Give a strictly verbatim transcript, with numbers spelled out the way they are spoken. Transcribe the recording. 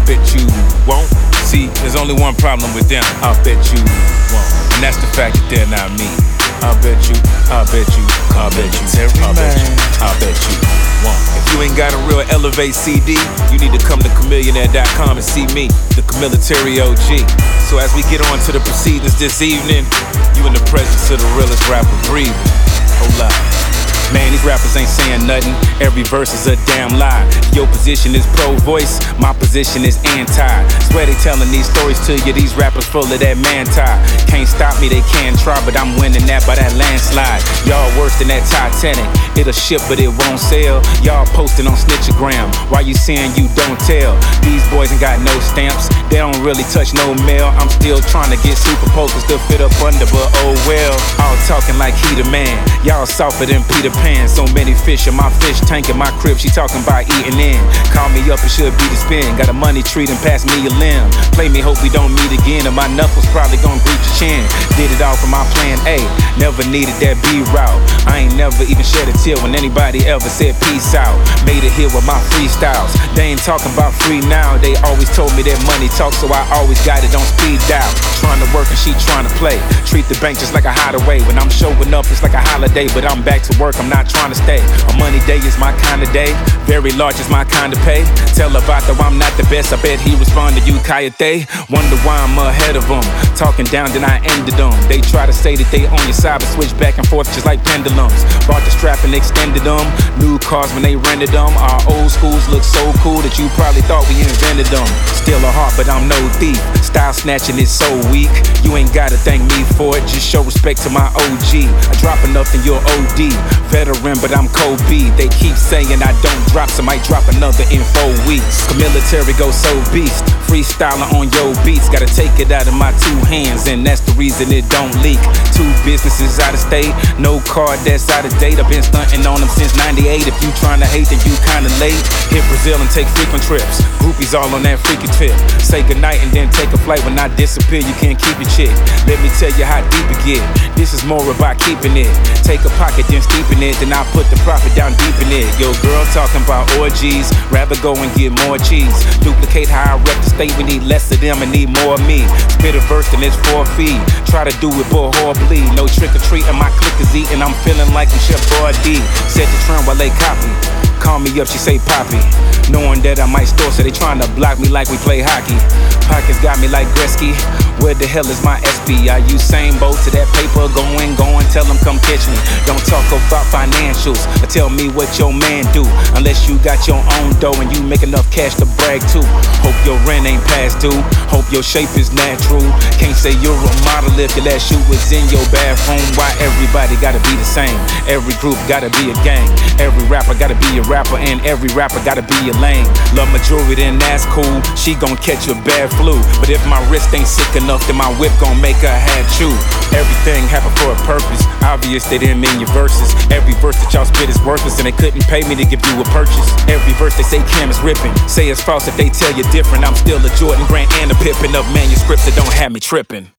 bet you won't. See, there's only one problem with them. I bet you won't. And that's the fact that they're not me. I bet you, I bet you, I bet you, I bet you, I bet you won't. If you ain't got a real Elevate C D, you need to come to chamillionaire dot com and see me, the Camilitary O G. So as we get on to the proceedings this evening, you in the presence of the realest rapper breathing. Hold up. Man, these rappers ain't saying nothing. Every verse is a damn lie. Your position is pro-voice, my position is anti. Swear they telling these stories to you, these rappers full of that man-tie. Can't stop me, they can't try, but I'm winning that by that landslide. Y'all worse than that Titanic. It'll ship, but it won't sell. Y'all posting on Snitchagram. Why you saying you don't tell? These boys ain't got no stamps. They don't really touch no mail. I'm still trying to get super pokers to fit up under, but oh well. All talking like he the man. Y'all softer than Peter Pan. So many fish in my fish tank in my crib. She talking about eating in. Call me up, it should be the spin. Got a money treat and pass me a limb. Play me, hope we don't meet again. And my knuckles probably gon' breach your chin. Did it all for my plan A. Never needed that B route. I ain't never even shed a tear when anybody ever said peace out. Made it here with my freestyles. They ain't talking about free now. They always told me that money talk, so I always got it on speed dial. Trying to work and she trying to play. Treat the bank just like a hideaway. When I'm showing up, it's like a holiday. But I'm back to work, I'm not trying to stay. A money day is my kind of day. Very large is my kind of pay. Tell about though I'm not the best. I bet he responded, you Kayate. Wonder why I'm ahead of them. Talking down, then I ended them. They try to say that they on your side, but switch back and forth just like pendulums. Bought the strap and extended them. New cars when they rented them. Our old schools look so cool that you probably thought we invented them. Still a heart, but I'm no thief. Style snatching is so weak. You ain't gotta thank me for it. Just show respect to my O G. I drop enough in your O D. Veteran, but I'm Kobe. They keep saying I don't drop, so might drop another in four weeks. Camilitary go so beast. Freestyling on your beats. Gotta take it out of my two hands, and that's the reason it don't leak. Two businesses out of state. No card that's out of date. I've been stunting on them since ninety-eight. If you tryna hate, then you kinda late. Hit Brazil and take frequent trips. Groupies all on that freaky tip. Say goodnight and then take a flight. When I disappear, you can't keep your chick. Let me tell you how deep it get. This is more about keeping it. Take a pocket, then steeping it. Then I put the profit down deep in it. Yo, girl talking about orgies. Rather go and get more cheese. Duplicate how I rep the state. We need less of them and need more of me. Spit a verse and it's for a fee. Try to do it, but horribly. No trick or treat, and my click is eating. I'm feeling like I'm Chef Boyardee. Set the trend while they copy. Call me up, she say Poppy. Knowing that I might store, so they trying to block me like we play hockey. Pockets got me like Gretzky. Where the hell is my S B? I use same boat to that paper. Going, going, tell them come catch me. Don't talk about financials or tell me what your man do. Unless you got your own dough and you make enough cash to brag too. Hope your rent ain't past due. Hope your shape is natural. Can't say you're a model if your last shoot was in your bathroom. Why everybody gotta be the same? Every group gotta be a gang. Every rapper gotta be a rapper, and every rapper gotta be a lane. Love majority, then that's cool. She gon' catch a bad flu. But if my wrist ain't sick enough, then my whip gon' make her have chew. Everything happened for a purpose. Obvious they didn't mean your verses. Every verse that y'all spit is worthless, and they couldn't pay me to give you a purchase. Every verse they say Cam is ripping. Say it's false if they tell you different. I'm still a Jordan Grant and a Pippin of manuscripts that don't have me tripping.